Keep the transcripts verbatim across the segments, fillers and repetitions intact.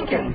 Jenkins.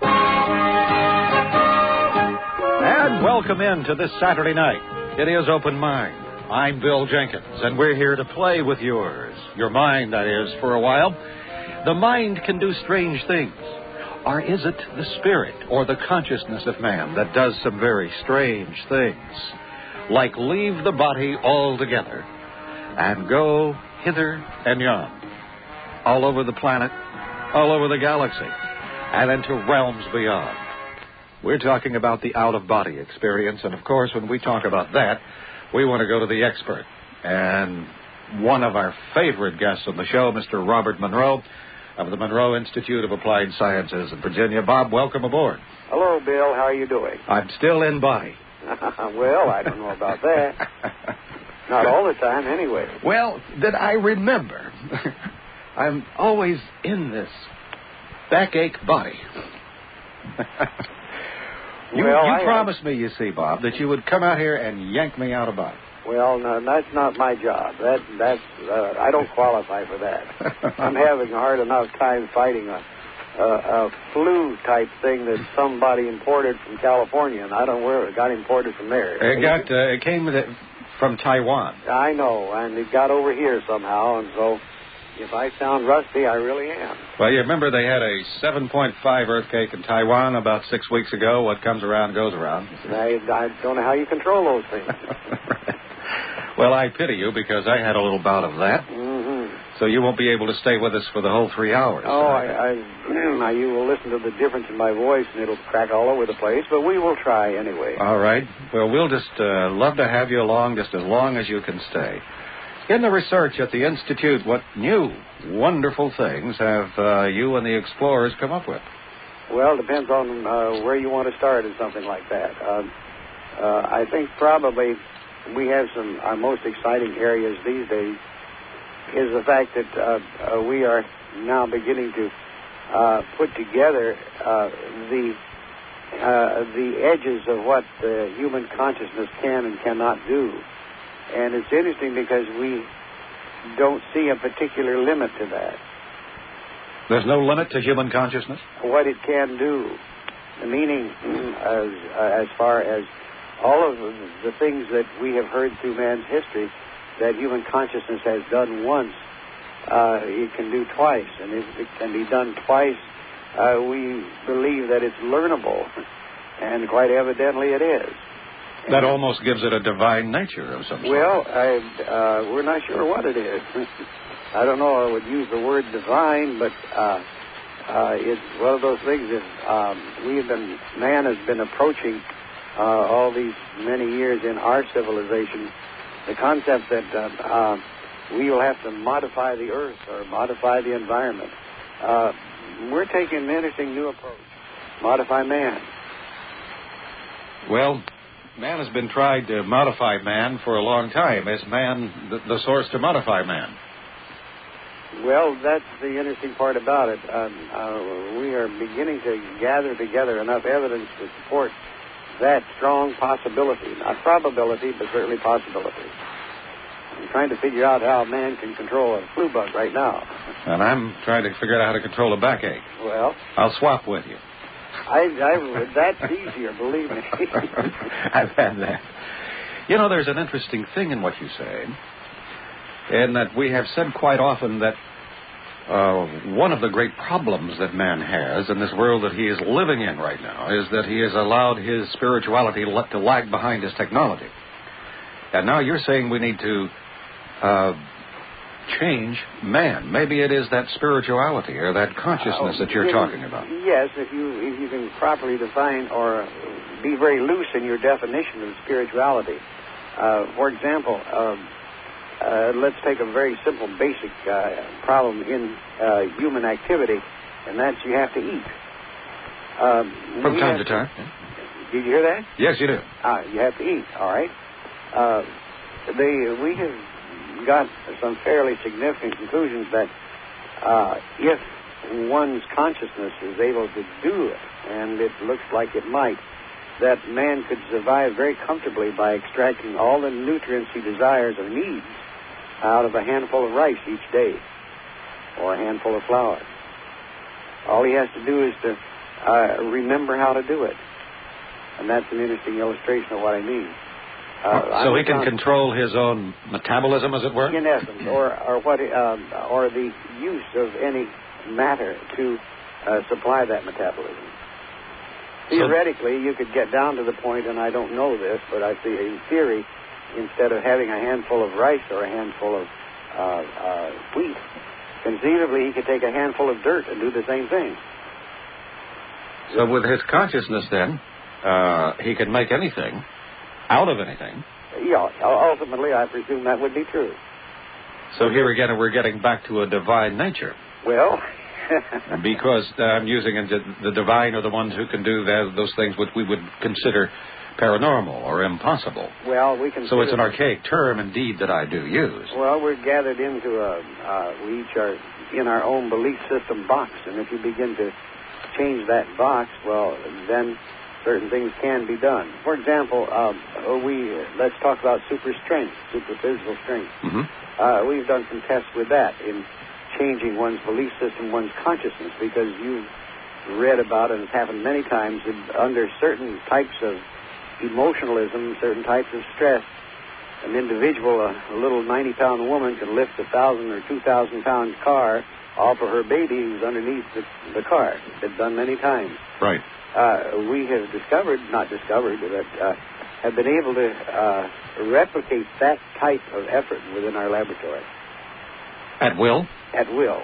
And welcome in to this Saturday night. It is Open Mind. I'm Bill Jenkins, and we're here to play with yours. Your mind, that is, for a while. The mind can do strange things. Or is it the spirit or the consciousness of man that does some very strange things? Like leave the body altogether and go hither and yon, all over the planet, all over the galaxy, and into realms beyond. We're talking about the out-of-body experience, and of course, when we talk about that, we want to go to the expert. And one of our favorite guests on the show, Mister Robert Monroe of the Monroe Institute of Applied Sciences in Virginia. Bob, welcome aboard. Hello, Bill. How are you doing? I'm still in body. Well, I don't know about that. Not all the time, anyway. Well, that I remember. I'm always in this backache body. you well, you I, promised me, you see, Bob, that you would come out here and yank me out of body. Well, no, that's not my job. That that's uh, I don't qualify for that. I'm having a hard enough time fighting a, a, a flu type thing that somebody imported from California, and I don't know where it got imported from there. It got uh, it came from Taiwan. I know, and it got over here somehow, and so if I sound rusty, I really am. Well, you remember they had a seven point five earthquake in Taiwan about six weeks ago. What comes around goes around. I, I don't know how you control those things. Well, I pity you because I had a little bout of that. Mm-hmm. So you won't be able to stay with us for the whole three hours. Oh, I, I, now you will listen to the difference in my voice, and it'll crack all over the place, but we will try anyway. All right. Well, we'll just uh, love to have you along just as long as you can stay. In the research at the Institute, what new, wonderful things have uh, you and the explorers come up with? Well, it depends on uh, where you want to start in something like that. Uh, uh, I think probably we have some, our most exciting areas these days is the fact that uh, uh, we are now beginning to uh, put together uh, the uh, the edges of what uh, human consciousness can and cannot do. And it's interesting because we don't see a particular limit to that. There's no limit to human consciousness? What it can do. The meaning as, uh, as far as all of the things that we have heard through man's history that human consciousness has done once, uh, it can do twice. And if it can be done twice, uh, we believe that it's learnable. And quite evidently it is. That almost gives it a divine nature of some sort. Well, I, uh, we're not sure what it is. I don't know I would use the word divine, but uh, uh, it's one of those things that um, we have been, man has been approaching uh, all these many years in our civilization, the concept that uh, uh, we will have to modify the earth or modify the environment. Uh, we're taking an interesting new approach. Modify man. Well, man has been trying to modify man for a long time. Is man the, the source to modify man? Well, that's the interesting part about it. Um, uh, we are beginning to gather together enough evidence to support that strong possibility. Not probability, but certainly possibility. I'm trying to figure out how man can control a flu bug right now. And I'm trying to figure out how to control a backache. Well, I'll swap with you. I, I, that's easier, believe me. I've had that. You know, there's an interesting thing in what you say, in that we have said quite often that uh, one of the great problems that man has in this world that he is living in right now is that he has allowed his spirituality to lag behind his technology. And now you're saying we need to uh, change man. Maybe it is that spirituality or that consciousness uh, that you're in, talking about. Yes, if you if you can properly define or be very loose in your definition of spirituality. Uh, for example, uh, uh, let's take a very simple, basic uh, problem in uh, human activity, and that's you have to eat. Um, From time to time. Did you hear that? Yes, you do. Ah, you have to eat, all right. Uh, they, we have got some fairly significant conclusions that uh, if one's consciousness is able to do it, and it looks like it might, that man could survive very comfortably by extracting all the nutrients he desires or needs out of a handful of rice each day or a handful of flour. All he has to do is to uh, remember how to do it. And that's an interesting illustration of what I mean. Uh, so he can control his own metabolism, as it were? In essence, or, or, what, uh, or the use of any matter to uh, supply that metabolism. Theoretically, you could get down to the point, and I don't know this, but I see in theory, instead of having a handful of rice or a handful of uh, uh, wheat, conceivably he could take a handful of dirt and do the same thing. So with his consciousness, then, uh, he can make anything out of anything. Yeah, ultimately, I presume that would be true. So here again, we're getting back to a divine nature. Well... because uh, I'm using the divine are the ones who can do that, those things which we would consider paranormal or impossible. Well, we can. So it's an archaic term, indeed, that I do use. Well, we're gathered into a. Uh, we each are in our own belief system box, and if you begin to change that box, well, then certain things can be done. For example, uh, we let's talk about super strength, super physical strength. Mm-hmm. Uh, we've done some tests with that in changing one's belief system, one's consciousness, because you've read about it, and it's happened many times, that under certain types of emotionalism, certain types of stress, an individual, a, a little ninety-pound woman, can lift a one thousand or two thousand pound car off of her baby who's underneath the, the car. It's been done many times. Right. Uh, we have discovered, not discovered, but uh, have been able to uh, replicate that type of effort within our laboratory. At will? At will.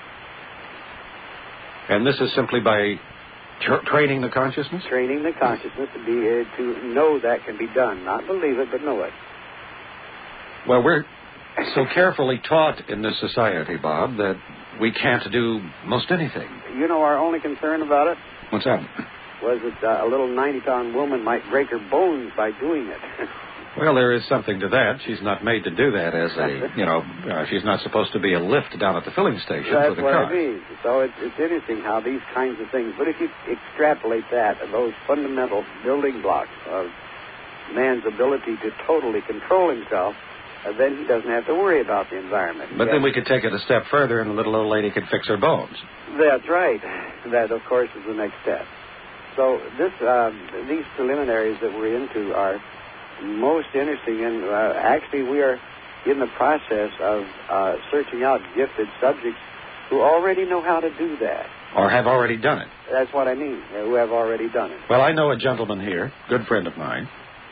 And this is simply by tra- training the consciousness? Training the consciousness to be uh, to know that can be done. Not believe it, but know it. Well, we're so carefully taught in this society, Bob, that we can't do most anything. You know our only concern about it? What's that? Was that uh, a little ninety-pound woman might break her bones by doing it. Well, there is something to that. She's not made to do that as a, you know, uh, she's not supposed to be a lift down at the filling station That's for the what car. I mean. So it's, it's interesting how these kinds of things, but if you extrapolate that, those fundamental building blocks of man's ability to totally control himself, uh, then he doesn't have to worry about the environment. But then we could take it a step further and the little old lady could fix her bones. That's right. That, of course, is the next step. So this, uh, these preliminaries that we're into are most interesting, and uh, actually we are in the process of uh, searching out gifted subjects who already know how to do that. Or have already done it. That's what I mean, uh, who have already done it. Well, I know a gentleman here, good friend of mine,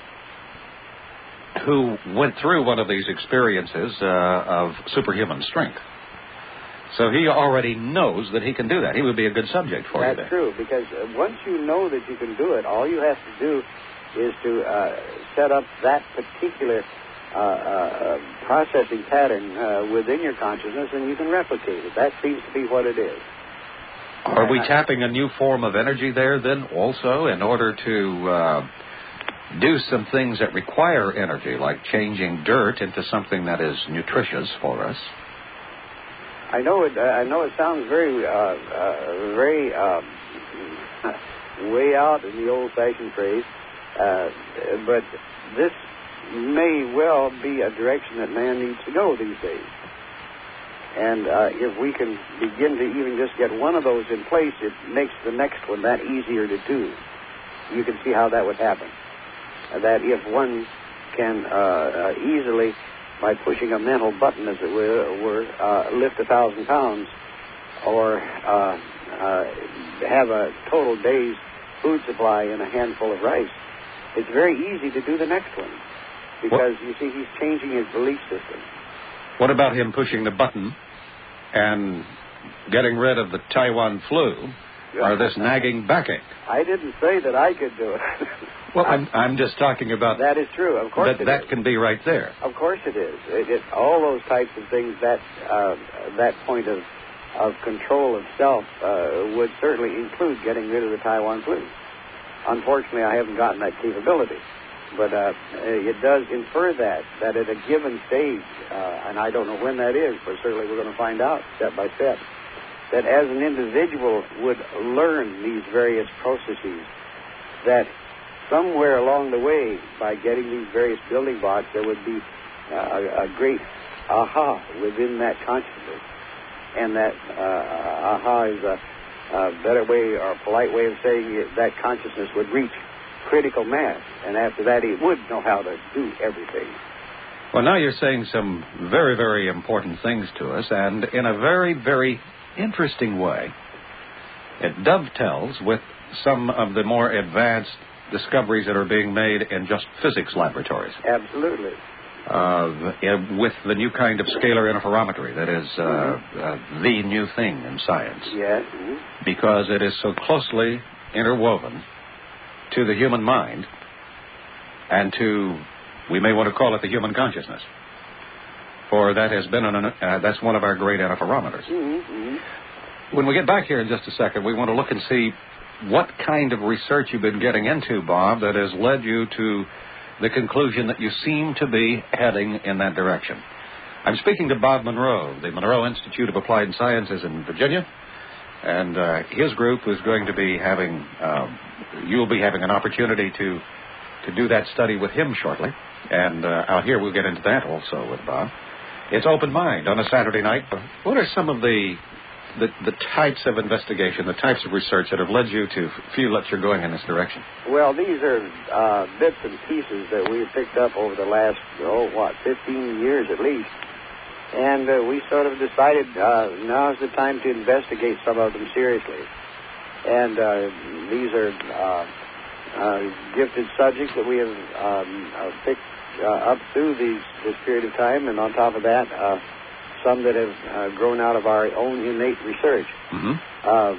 who went through one of these experiences uh, of superhuman strength. So he already knows that he can do that. He would be a good subject for That's you. That's true, because uh, once you know that you can do it, all you have to do is to uh, set up that particular uh, uh, processing pattern uh, within your consciousness, and you can replicate it. That seems to be what it is. Are we tapping a new form of energy there then also in order to uh, do some things that require energy, like changing dirt into something that is nutritious for us? I know it. Uh, I know it sounds very, uh, uh, very um, way out in the old-fashioned phrase. Uh, but this may well be a direction that man needs to go these days. And uh, if we can begin to even just get one of those in place, it makes the next one that easier to do. You can see how that would happen. Uh, that if one can uh, uh, easily, by pushing a mental button, as it were, were uh, lift a thousand pounds, or uh, uh, have a total day's food supply in a handful of rice, it's very easy to do the next one, because, what? You see, he's changing his belief system. What about him pushing the button and getting rid of the Taiwan flu or this nagging backache? I didn't say that I could do it. Well, I'm, I'm just talking about... That is true, of course that, it that is. can be right there. Of course it is. It, it, all those types of things, that uh, that point of, of control of self uh, would certainly include getting rid of the Taiwan flu. Unfortunately, I haven't gotten that capability. But uh, it does infer that, that at a given stage, uh, and I don't know when that is, but certainly we're going to find out step by step, that as an individual would learn these various processes, that somewhere along the way, by getting these various building blocks, there would be uh, a, a great aha within that consciousness. And that uh, aha is a a better way or polite way of saying it, that consciousness would reach critical mass, and after that he would know how to do everything. Well, now you're saying some very, very important things to us, and in a very, very interesting way. It dovetails with some of the more advanced discoveries that are being made in just physics laboratories. Absolutely. Uh, with the new kind of scalar interferometry that is uh, mm-hmm. uh, the new thing in science. Yes. Mm-hmm. Because it is so closely interwoven to the human mind and to, we may want to call it the human consciousness. For that has been, an, uh, that's one of our great interferometers. Mm-hmm. When we get back here in just a second, we want to look and see what kind of research you've been getting into, Bob, that has led you to the conclusion that you seem to be heading in that direction. I'm speaking to Bob Monroe, the Monroe Institute of Applied Sciences in Virginia, and uh, his group is going to be having, um, you'll be having an opportunity to to do that study with him shortly, and uh, out here we'll get into that also with Bob. It's Open Mind on a Saturday night. What are some of the The, the types of investigation, the types of research that have led you to feel that you're going in this direction? Well, these are uh, bits and pieces that we've picked up over the last, oh, what, fifteen years at least. And uh, we sort of decided uh, now's the time to investigate some of them seriously. And uh, these are uh, uh, gifted subjects that we have um, uh, picked uh, up through these, this period of time. And on top of that, uh, some that have uh, grown out of our own innate research. Mm-hmm. Um,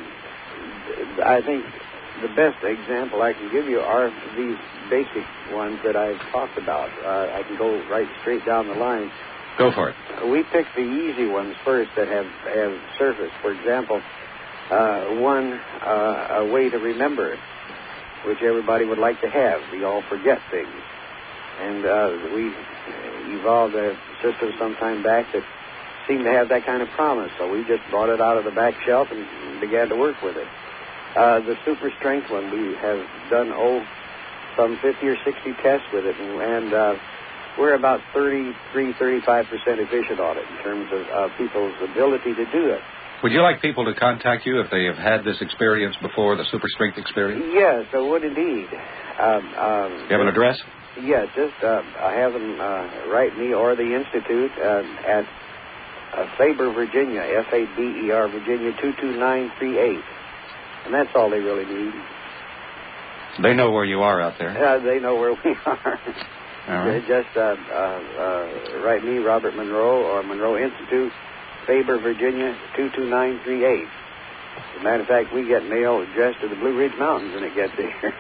I think the best example I can give you are these basic ones that I've talked about. Uh, I can go right straight down the line. Go for it. We picked the easy ones first that have, have surfaced. For example, uh, one, uh, a way to remember, which everybody would like to have. We all forget things. And uh, we evolved a system some time back that seemed to have that kind of promise, so we just brought it out of the back shelf and began to work with it. Uh, the super strength one, we have done, oh, some fifty or sixty tests with it, and, and uh, we're about thirty-three, thirty-five percent efficient on it in terms of uh, people's ability to do it. Would you like people to contact you if they have had this experience before, the super strength experience? Yes, I would indeed. Um, um, you have an address? Yeah, just uh, have them uh, write me or the Institute uh, at Uh, Faber, Virginia, F A B E R, Virginia, two two nine three eight. And that's all they really need. They know where you are out there. Uh, they know where we are. All right. Just uh, uh, uh, write me, Robert Monroe, or Monroe Institute, Faber, Virginia, two two nine three eight. As a matter of fact, we get mail addressed to the Blue Ridge Mountains when it gets here.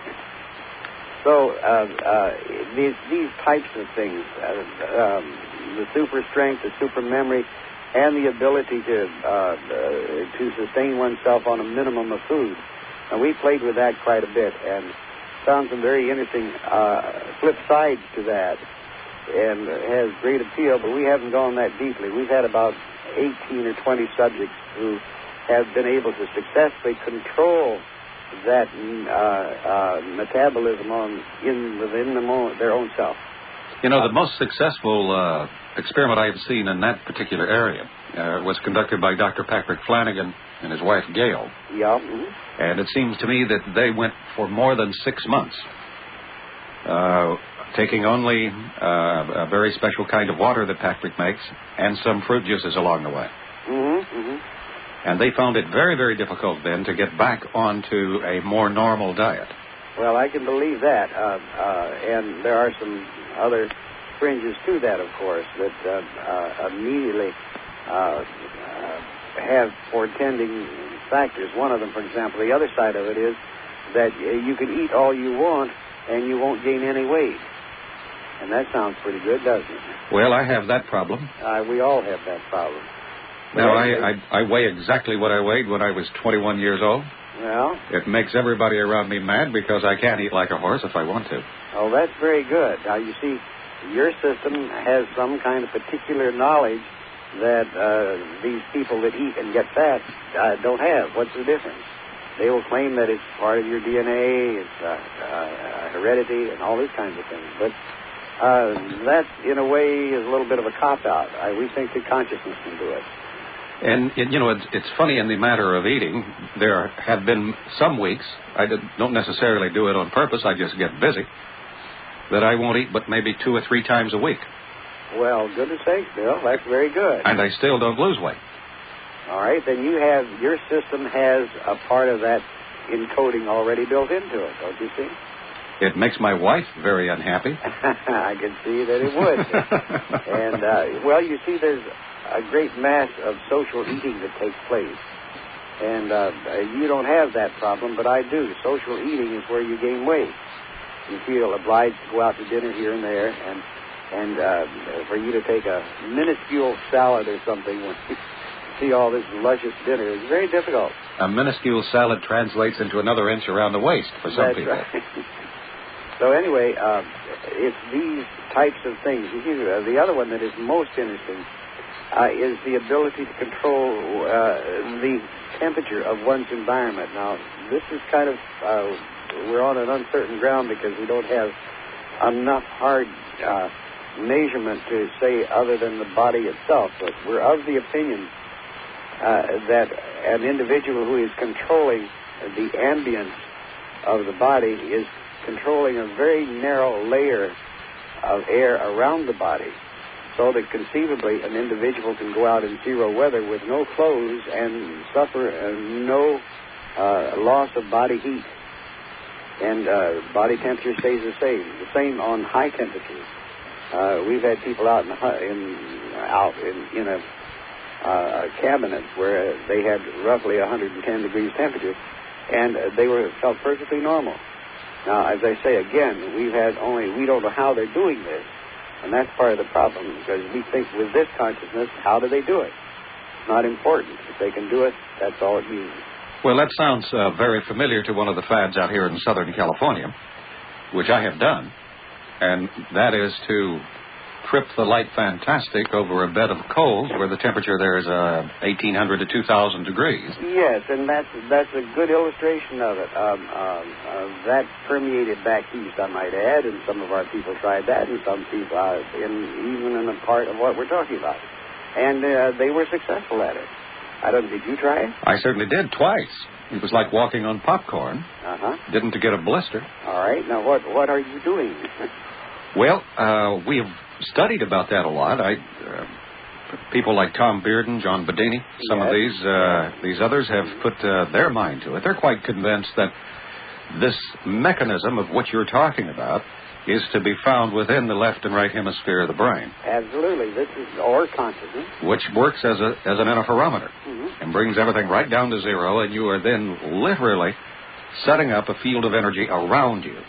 So uh, uh, these, these types of things, uh, um, the super strength, the super memory, and the ability to uh, uh, to sustain oneself on a minimum of food. And we played with that quite a bit and found some very interesting uh, flip sides to that, and it has great appeal, but we haven't gone that deeply. We've had about eighteen or twenty subjects who have been able to successfully control that uh, uh, metabolism on in within the mo- their own self. You know, the most successful uh, experiment I have seen in that particular area uh, was conducted by Doctor Patrick Flanagan and his wife, Gail. Yeah. Mm-hmm. And it seems to me that they went for more than six months, uh, taking only uh, a very special kind of water that Patrick makes and some fruit juices along the way. Mm-hmm. Mm-hmm. And they found it very, very difficult then to get back onto a more normal diet. Well, I can believe that. Uh, uh, and there are some other fringes to that, of course, that uh, uh, immediately uh, uh, have portending factors. One of them, for example, the other side of it is that you can eat all you want and you won't gain any weight. And that sounds pretty good, doesn't it? Well, I have that problem. Uh, we all have that problem. Now, I, I, I weigh exactly what I weighed when I was twenty-one years old. Well? It makes everybody around me mad because I can't eat like a horse if I want to. Oh, that's very good. Now, you see, your system has some kind of particular knowledge that uh, these people that eat and get fat uh, don't have. What's the difference? They will claim that it's part of your D N A, it's uh, uh, heredity, and all these kinds of things. But uh, that, in a way, is a little bit of a cop-out. I, we think that consciousness can do it. And, it, you know, it's, it's funny in the matter of eating. There have been some weeks, I did, don't necessarily do it on purpose, I just get busy, that I won't eat but maybe two or three times a week. Well, goodness sakes, Bill, that's very good. And I still don't lose weight. All right, then you have, your system has a part of that encoding already built into it, don't you see? It makes my wife very unhappy. I can see that it would. And, uh, well, you see, there's a great mass of social eating that takes place. And uh, you don't have that problem, but I do. Social eating is where you gain weight. You feel obliged to go out to dinner here and there, and and uh, for you to take a minuscule salad or something when you see all this luscious dinner is very difficult. A minuscule salad translates into another inch around the waist for some That's people. Right. So anyway, uh, it's these types of things. You see, uh, the other one that is most interesting uh, is the ability to control uh, the temperature of one's environment. Now, this is kind of, uh, we're on an uncertain ground because we don't have enough hard uh, measurement to say other than the body itself. But we're of the opinion uh, that an individual who is controlling the ambience of the body is controlling a very narrow layer of air around the body, so that conceivably an individual can go out in zero weather with no clothes and suffer uh, no uh, loss of body heat. And uh, body temperature stays the same. The same on high temperatures. Uh, we've had people out in, in out in, in a uh, cabinet where they had roughly one hundred ten degrees temperature, and uh, they were felt perfectly normal. Now, as I say again, we've had only, we don't know how they're doing this. And that's part of the problem, because we think with this consciousness, how do they do it? It's not important. If they can do it, that's all it means. Well, that sounds uh, very familiar to one of the fads out here in Southern California, which I have done, and that is to trip the light fantastic over a bed of coals where the temperature there is uh, eighteen hundred to two thousand degrees. Yes, and that's that's a good illustration of it. Um, um, uh, that permeated back east, I might add, and some of our people tried that, and some people, uh, in, even in a part of what we're talking about. And uh, they were successful at it. I don't, did you try it? I certainly did, twice. It was like walking on popcorn. Uh-huh. Didn't to get a blister. All right. Now, what, what are you doing? Well, uh, we have studied about that a lot. I, uh, people like Tom Bearden, John Bedini, some yes. of these uh, these others have put uh, their mind to it. They're quite convinced that this mechanism of what you're talking about is to be found within the left and right hemisphere of the brain. Absolutely. This is or consciousness, which works as a as an interferometer mm-hmm. and brings everything right down to zero, and you are then literally setting up a field of energy around you.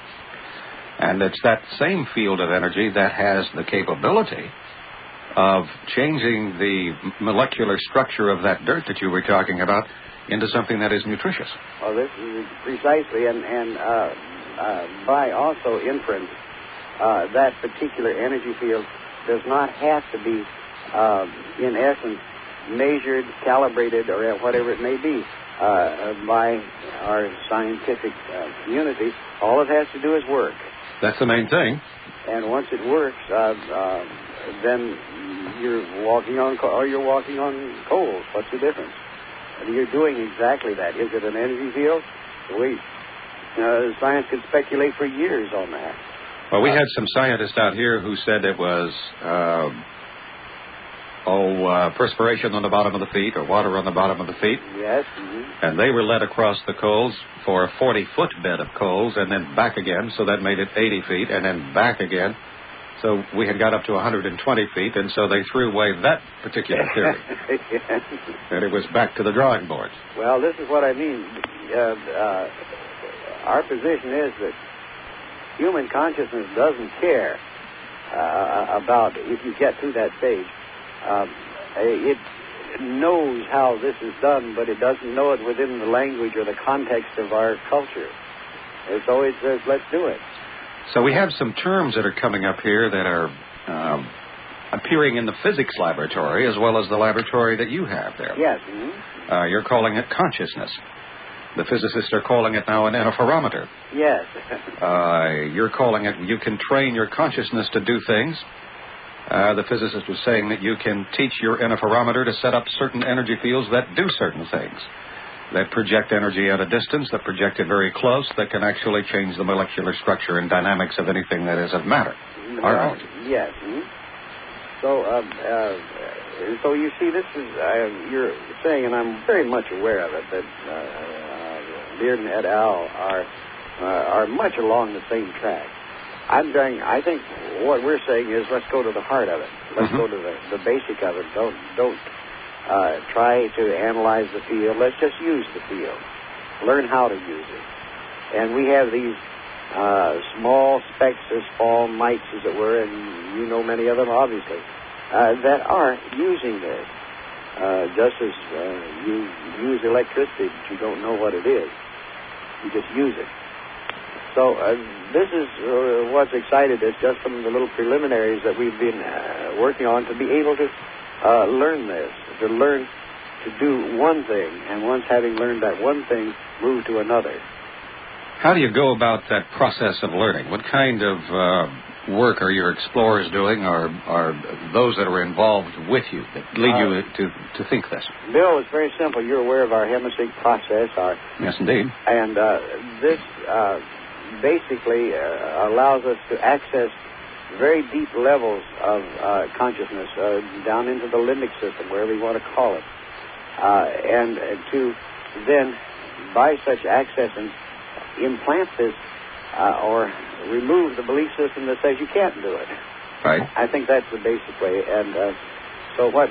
And it's that same field of energy that has the capability of changing the molecular structure of that dirt that you were talking about into something that is nutritious. Well, this is precisely, and, and uh, uh, by also inference, uh, that particular energy field does not have to be, uh, in essence, measured, calibrated, or whatever it may be, uh, by our scientific uh, community. All it has to do is work. That's the main thing. And once it works, uh, uh, then you're walking on, co- or you're walking on coals. What's the difference? And you're doing exactly that. Is it an energy field? Wait, uh, science could speculate for years on that. Well, we had some scientists out here who said it was, uh, oh, uh, perspiration on the bottom of the feet or water on the bottom of the feet. Yes. Mm-hmm. And they were led across the coals for a forty-foot bed of coals and then back again, so that made it eighty feet, and then back again. So we had got up to one hundred twenty feet, and so they threw away that particular theory. Yes. And it was back to the drawing board. Well, this is what I mean. Uh, uh, our position is that human consciousness doesn't care uh, about if you get to that stage. Um, it knows how this is done, but it doesn't know it within the language or the context of our culture. It always says, let's do it. So we have some terms that are coming up here that are um, appearing in the physics laboratory as well as the laboratory that you have there. Yes. Mm-hmm. Uh, you're calling it consciousness. The physicists are calling it now an interferometer. Yes. uh, you're calling it, you can train your consciousness to do things Uh, the physicist was saying that you can teach your interferometer to set up certain energy fields that do certain things, that project energy at a distance, that project it very close, that can actually change the molecular structure and dynamics of anything that is of matter. Well, yes. Mm-hmm. So, uh, uh, so you see, this is, uh, you're saying, and I'm very much aware of it, that uh, uh, Bearden et al. are uh, are much along the same track. I'm going, I think what we're saying is let's go to the heart of it. Let's mm-hmm. go to the, the basic of it. Don't, don't uh, try to analyze the field. Let's just use the field. Learn how to use it. And we have these uh, small specks, as small mites, as it were, and you know many of them, obviously, uh, that are using this. Uh, just as uh, you use electricity, but you don't know what it is. You just use it. So uh, this is uh, what's excited us, just some of the little preliminaries that we've been uh, working on, to be able to uh, learn this, to learn to do one thing, and once having learned that one thing, move to another. How do you go about that process of learning? What kind of uh, work are your explorers doing, or are those that are involved with you that lead uh, you to, to think this? Bill, it's very simple. You're aware of our Hemisync process. Our, yes, indeed. And uh, this... Uh, basically uh, allows us to access very deep levels of uh, consciousness, uh, down into the limbic system, wherever you want to call it, uh, and uh, to then, by such access, and implant this uh, or remove the belief system that says you can't do it. Right. I think that's the basic way. And uh, so what,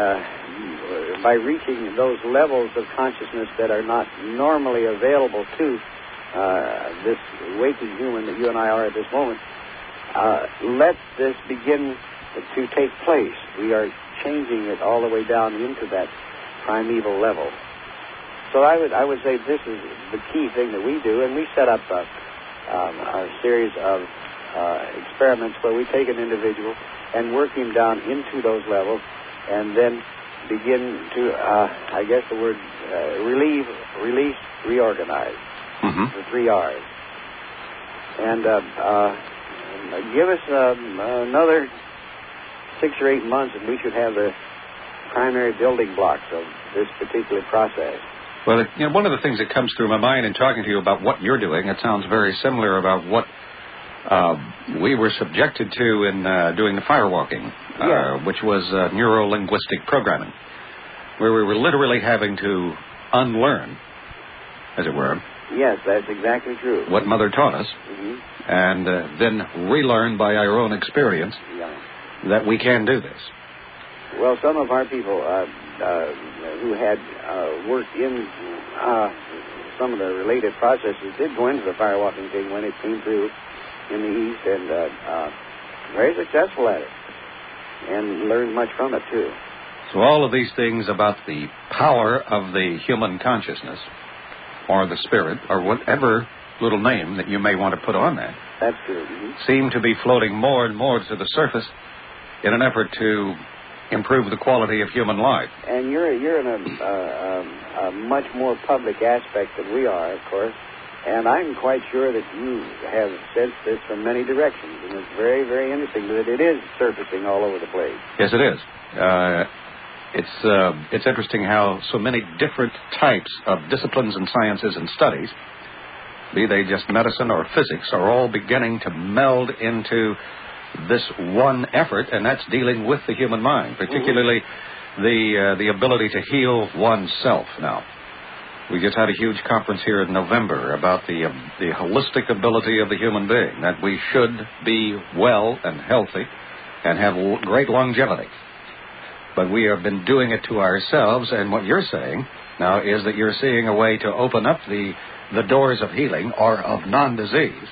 uh, by reaching those levels of consciousness that are not normally available to Uh, this waking human that you and I are at this moment, uh, let this begin to take place. We are changing it all the way down into that primeval level. So I would I would say this is the key thing that we do, and we set up a, um, a series of uh, experiments where we take an individual and work him down into those levels, and then begin to, uh, I guess the word, uh, relieve, release, reorganize. Mm-hmm. The three R's. And uh, uh, give us um, another six or eight months, and we should have the primary building blocks of this particular process. Well, it, you know, one of the things that comes through my mind in talking to you about what you're doing, it sounds very similar about what uh, we were subjected to in uh, doing the firewalking, uh, yeah. which was uh, neuro-linguistic programming, where we were literally having to unlearn, as it were, yes, that's exactly true. what Mother taught us, mm-hmm. and uh, then relearn by our own experience yeah. that we can do this. Well, some of our people uh, uh, who had uh, worked in uh, some of the related processes did go into the firewalking thing when it came through in the East, and uh, uh, very successful at it, and learned much from it, too. So all of these things about the power of the human consciousness, or the spirit, or whatever little name that you may want to put on that, that's true. Mm-hmm. seem to be floating more and more to the surface in an effort to improve the quality of human life. And you're you're in a, uh, a, a much more public aspect than we are, of course, and I'm quite sure that you have sensed this from many directions, and it's very, very interesting that it is surfacing all over the place. Yes, it is. Uh, It's uh, it's interesting how so many different types of disciplines and sciences and studies, be they just medicine or physics, are all beginning to meld into this one effort, and that's dealing with the human mind, particularly mm-hmm. the uh, the ability to heal oneself. Now, we just had a huge conference here in November about the uh, the holistic ability of the human being, that we should be well and healthy and have great longevity. But we have been doing it to ourselves, and what you're saying now is that you're seeing a way to open up the, the doors of healing or of non-disease.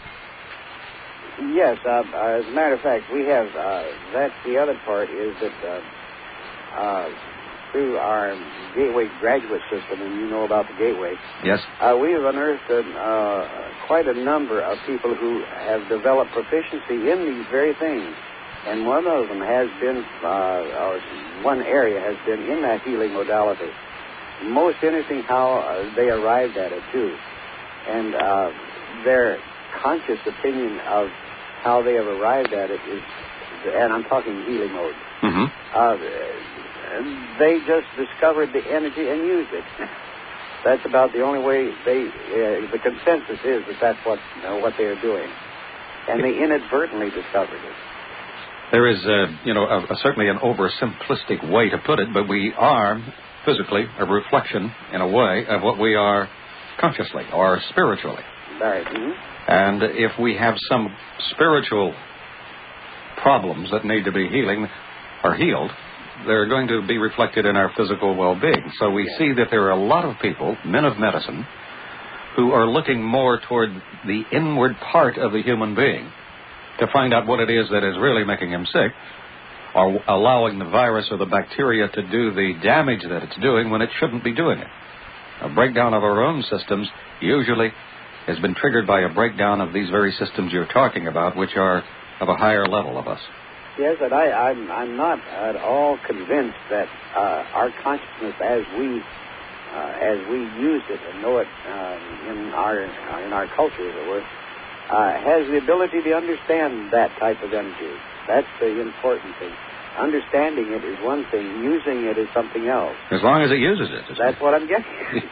Yes, uh, as a matter of fact, we have, uh, that's the other part, is that uh, uh, through our Gateway graduate system, and you know about the Gateway, yes, uh, we have unearthed uh, quite a number of people who have developed proficiency in these very things. And one of them has been, uh, or one area has been in that healing modality. Most interesting how uh, they arrived at it, too. And uh, their conscious opinion of how they have arrived at it is and I'm talking healing mode, Mm-hmm. uh, they just discovered the energy and used it. That's about the only way they, uh, the consensus is that that's what, uh, what they are doing. And they inadvertently discovered it. There is, uh, you know, a, a, certainly an oversimplistic way to put it, but we are physically a reflection, in a way, of what we are consciously or spiritually. Right. Mm-hmm. And if we have some spiritual problems that need to be healing or healed, they're going to be reflected in our physical well-being. So we Yeah. see that there are a lot of people, men of medicine, who are looking more toward the inward part of the human being to find out what it is that is really making him sick, or allowing the virus or the bacteria to do the damage that it's doing when it shouldn't be doing it. A breakdown of our own systems usually has been triggered by a breakdown of these very systems you're talking about, which are of a higher level of us. Yes, and I, I'm, I'm not at all convinced that uh, our consciousness, as we uh, as we use it and know it uh, in our uh, in our culture, as it were, uh, has the ability to understand that type of energy. That's the important thing. Understanding it is one thing. Using it is something else. As long as it uses it. That's what I'm getting.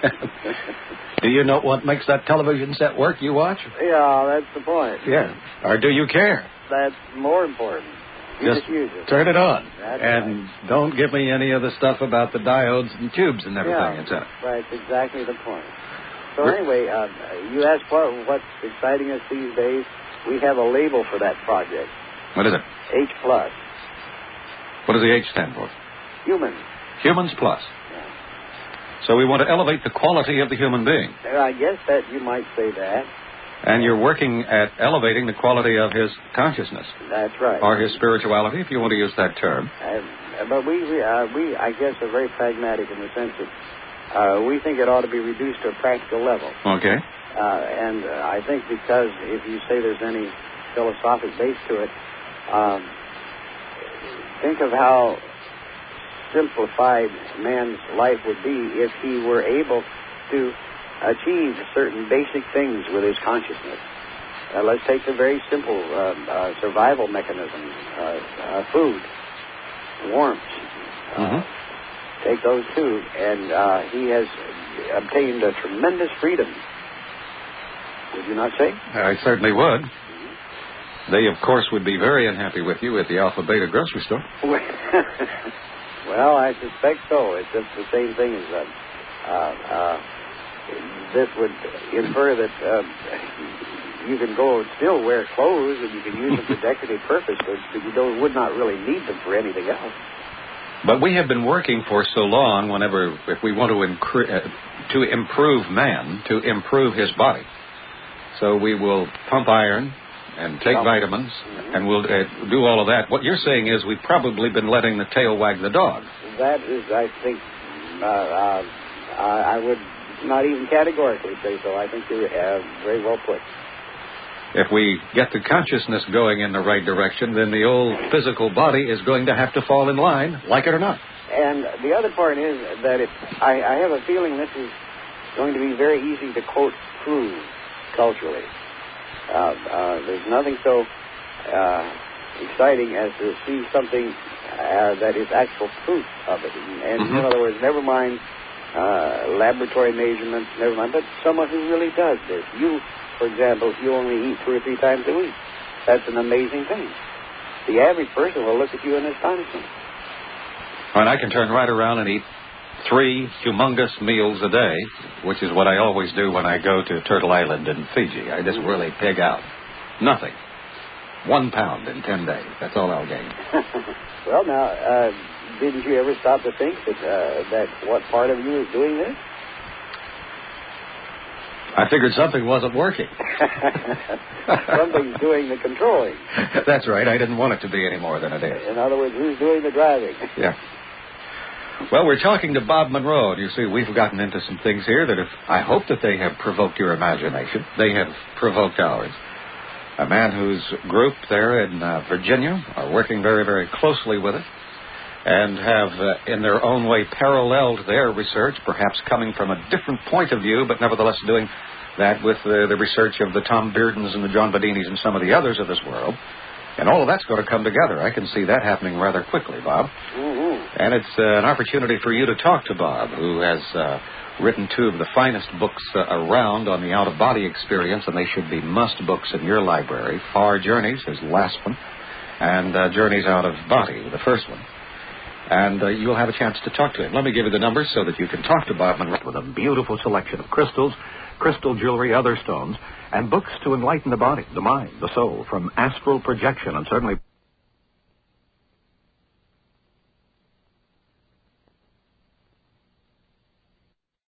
Do you know what makes that television set work you watch? Yeah, that's the point. Yeah. Or do you care? That's more important. You Just just use it. turn it on. That's and right. Don't give me any of the stuff about the diodes and tubes and everything. Yeah, It's in it. right. Exactly the point. So We're- anyway, uh, you asked what, what's exciting us these days. We have a label for that project. What is it? H plus. What does the H stand for? Human. Humans Plus. Yeah. So we want to elevate the quality of the human being. Uh, I guess that you might say that. And you're working at elevating the quality of his consciousness. That's right. Or his spirituality, if you want to use that term. Uh, but we, we, uh, we, I guess, are very pragmatic in the sense that uh, we think it ought to be reduced to a practical level. Okay. Uh, and uh, I think because if you say there's any philosophic base to it, um, think of how simplified man's life would be if he were able to achieve certain basic things with his consciousness. Uh, let's take the very simple uh, uh, survival mechanism, uh, uh, food, warmth. Uh, Mm-hmm. Take those two, and uh, he has obtained a tremendous freedom. Would you not say? I certainly would. They, of course, would be very unhappy with you at the Alpha Beta grocery store. Well, I suspect so. It's just the same thing as that. Uh, uh, this would infer that uh, you can go and still wear clothes and you can use them for decorative purpose, but, but you don't, would not really need them for anything else. But we have been working for so long whenever, if we want to, incre- uh, to improve man, to improve his body. So we will pump iron and take Well, vitamins, mm-hmm. and we'll uh, do all of that. What you're saying is we've probably been letting the tail wag the dog. That is, I think, uh, uh, I would not even categorically say so. I think you're uh, very well put. If we get the consciousness going in the right direction, then the old physical body is going to have to fall in line, like it or not. And the other part is that if I, I have a feeling this is going to be very easy to quote prove culturally. Uh, uh, there's nothing so uh, exciting as to see something uh, that is actual proof of it. And, and Mm-hmm. in other words, never mind uh, laboratory measurements, never mind, but someone who really does this. You, for example, if you only eat two or three times a week, that's an amazing thing. The average person will look at you in astonishment. And I can turn right around and eat three humongous meals a day, which is what I always do when I go to Turtle Island in Fiji. I just really pig out. Nothing. One pound in ten days. That's all I'll gain. Well, now, uh, didn't you ever stop to think that uh, that what part of you is doing this? I figured something wasn't working. Something's doing the controlling. That's right. I didn't want it to be any more than it is. In other words, who's doing the driving? Yeah. Well, we're talking to Bob Monroe. You see, we've gotten into some things here that if I hope that they have provoked your imagination. They have provoked ours. A man whose group there in uh, Virginia are working very, very closely with it and have, uh, in their own way, paralleled their research, perhaps coming from a different point of view, but nevertheless doing that with uh, the research of the Tom Beardens and the John Bedinis and some of the others of this world. And all of that's going to come together. I can see that happening rather quickly, Bob. Mm-hmm. And it's uh, an opportunity for you to talk to Bob, who has uh, written two of the finest books uh, around on the out-of-body experience, and they should be must books in your library. Far Journeys, his last one, and uh, Journeys Out of Body, the first one. And uh, you'll have a chance to talk to him. Let me give you the numbers so that you can talk to Bob Monroe with a beautiful selection of crystals, crystal jewelry, other stones, and books to enlighten the body, the mind, the soul, from astral projection, and certainly...